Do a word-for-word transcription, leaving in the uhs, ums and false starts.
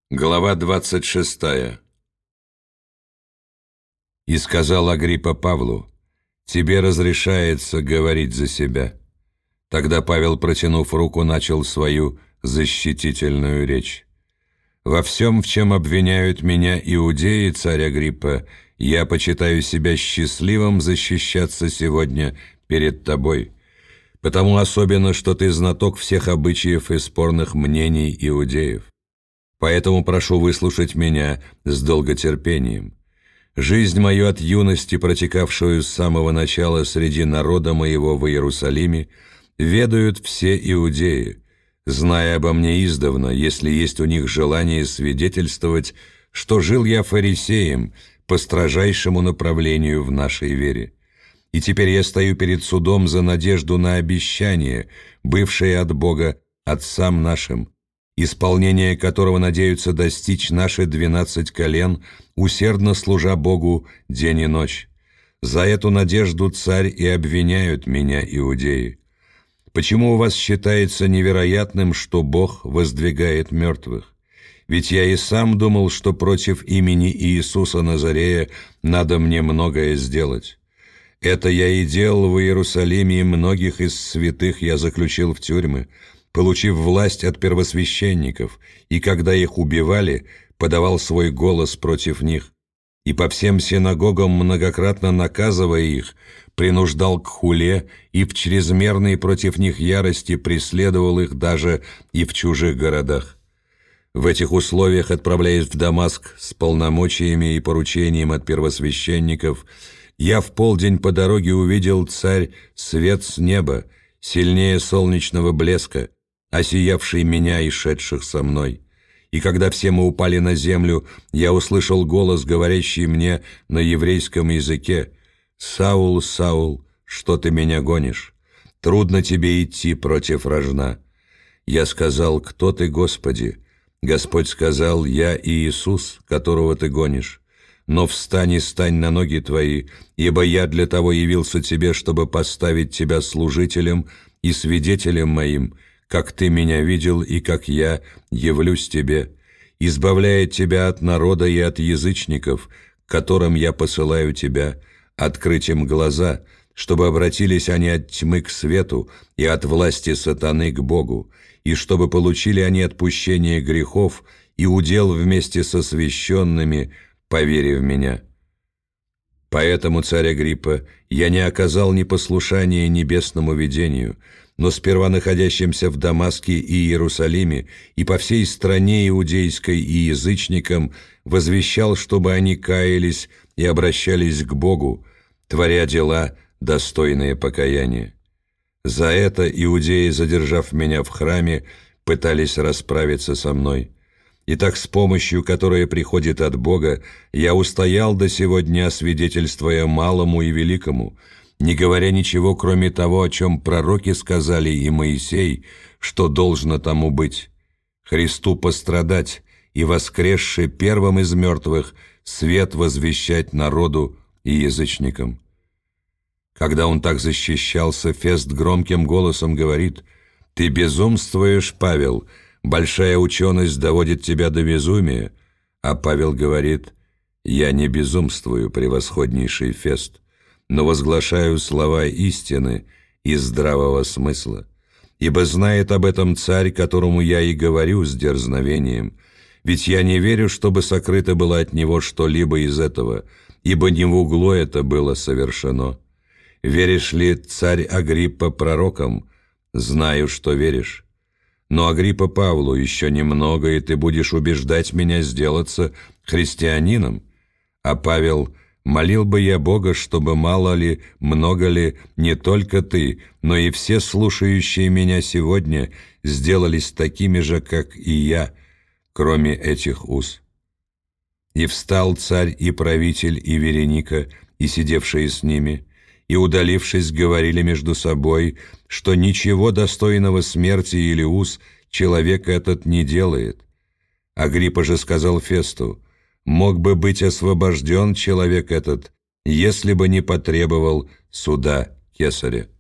Глава двадцать шестая. И сказал Агриппа Павлу: «Тебе разрешается говорить за себя». Тогда Павел, протянув руку, начал свою защитительную речь. «Во всем, в чем обвиняют меня иудеи, царь Агриппа, я почитаю себя счастливым защищаться сегодня перед тобой, потому особенно, что ты знаток всех обычаев и спорных мнений иудеев. Поэтому прошу выслушать меня с долготерпением. Жизнь мою от юности, протекавшую с самого начала среди народа моего в Иерусалиме, ведают все иудеи, зная обо мне издавна, если есть у них желание свидетельствовать, что жил я фарисеем по строжайшему направлению в нашей вере. И теперь я стою перед судом за надежду на обещание, бывшее от Бога отцам нашим, исполнение которого надеются достичь наши двенадцать колен, усердно служа Богу день и ночь. За эту надежду, царь, и обвиняют меня иудеи. Почему у вас считается невероятным, что Бог воздвигает мертвых? Ведь я и сам думал, что против имени Иисуса Назарея надо мне многое сделать. Это я и делал в Иерусалиме, и многих из святых я заключил в тюрьмы, получив власть от первосвященников, и когда их убивали, подавал свой голос против них, и по всем синагогам, многократно наказывая их, принуждал к хуле и в чрезмерной против них ярости преследовал их даже и в чужих городах. В этих условиях, отправляясь в Дамаск с полномочиями и поручением от первосвященников, я в полдень по дороге увидел, царь, свет с неба, сильнее солнечного блеска, осиявший меня и шедших со мной. И когда все мы упали на землю, я услышал голос, говорящий мне на еврейском языке: «Саул, Саул, что ты меня гонишь? Трудно тебе идти против рожна». Я сказал: «Кто ты, Господи?» Господь сказал: «Я Иисус, которого ты гонишь. Но встань и стань на ноги твои, ибо я для того явился тебе, чтобы поставить тебя служителем и свидетелем моим, как ты меня видел и как я явлюсь тебе, избавляя тебя от народа и от язычников, к которым я посылаю тебя, открыть им глаза, чтобы обратились они от тьмы к свету и от власти сатаны к Богу, и чтобы получили они отпущение грехов и удел вместе со священными, по вере в меня». Поэтому, царь Агриппа, я не оказал непослушания небесному видению, но сперва находящимся в Дамаске и Иерусалиме и по всей стране иудейской и язычникам возвещал, чтобы они каялись и обращались к Богу, творя дела, достойные покаяния. За это иудеи, задержав меня в храме, пытались расправиться со мной. Итак, с помощью, которая приходит от Бога, я устоял до сего дня, свидетельствуя малому и великому, не говоря ничего, кроме того, о чем пророки сказали и Моисей, что должно тому быть: Христу пострадать и, воскресши первым из мертвых, свет возвещать народу и язычникам. Когда он так защищался, Фест громким голосом говорит: «Ты безумствуешь, Павел, большая ученость доводит тебя до безумия». А Павел говорит: «Я не безумствую, превосходнейший Фест, но возглашаю слова истины и здравого смысла. Ибо знает об этом царь, которому я и говорю с дерзновением. Ведь я не верю, чтобы сокрыто было от него что-либо из этого, ибо не в углу это было совершено. Веришь ли, царь Агриппа, пророкам? Знаю, что веришь. Но Агриппа Павлу: еще немного, и ты будешь убеждать меня сделаться христианином». А Павел: «Молил бы я Бога, чтобы мало ли, много ли, не только ты, но и все слушающие меня сегодня сделались такими же, как и я, кроме этих уз». И встал царь и правитель и Вереника, и сидевшие с ними, и, удалившись, говорили между собой, что ничего достойного смерти или уз человек этот не делает. Агриппа же сказал Фесту: «Мог бы быть освобожден человек этот, если бы не потребовал суда кесаря».